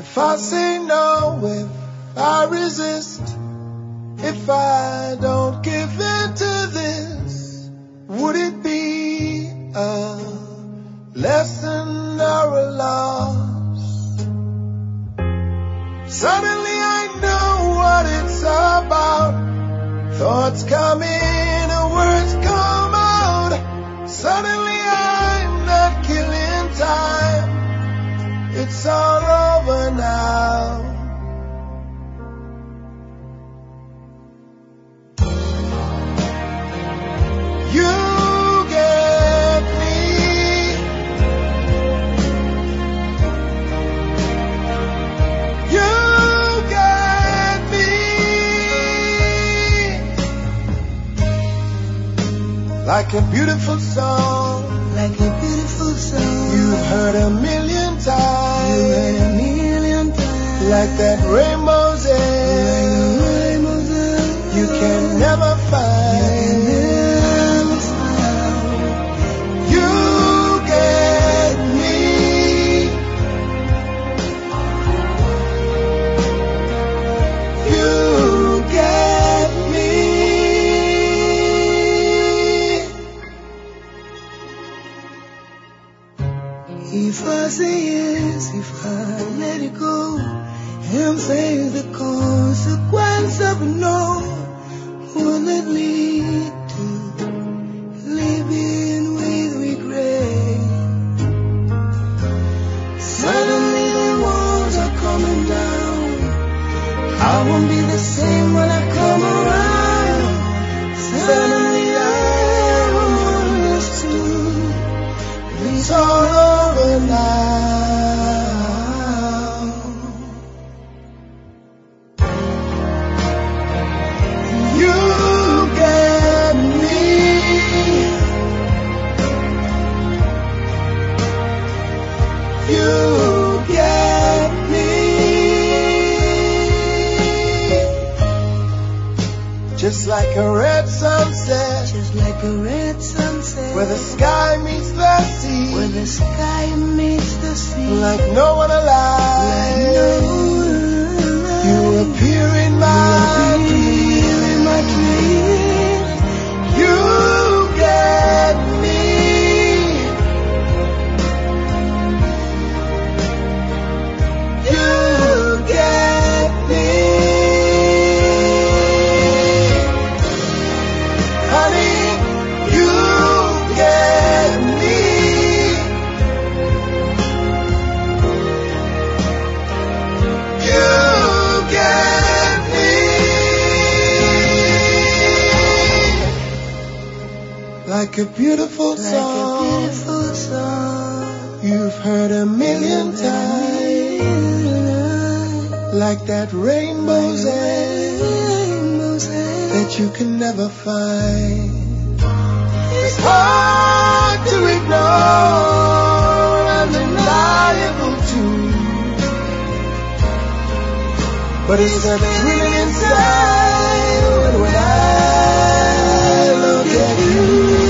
If I say no, if I resist, if I don't give in to this, would it be a lesson or a loss? Suddenly I know what it's about. Thoughts come in and words come out. Suddenly I'm not killing time. It's all over now. You get me. You get me. Like a beautiful song. Like a beautiful song. You've heard a million times. You've heard a million times. Like that rainbow's end. You can never find. You get me. You get me. If I say yes, if I let it go, and face the consequence of no, will it lead to living with regret? Suddenly the walls are coming down. I won't be the same when I come around. Suddenly I understood. It's all over now. You get me. You get me. Just like a red sunset. Just like a red sunset. Where the sky meets the sea. Where the sky meets the sea. Like no one alive. Like no one alive. You appear in my dreams. You get me. You get me. Honey, you get me. You get me. Like a beautiful Like a song. beautiful song. You've heard a million times. Like that rainbow's end that you can never find. It's hard to ignore, undeniable too. But it's that thrill inside when I look at you.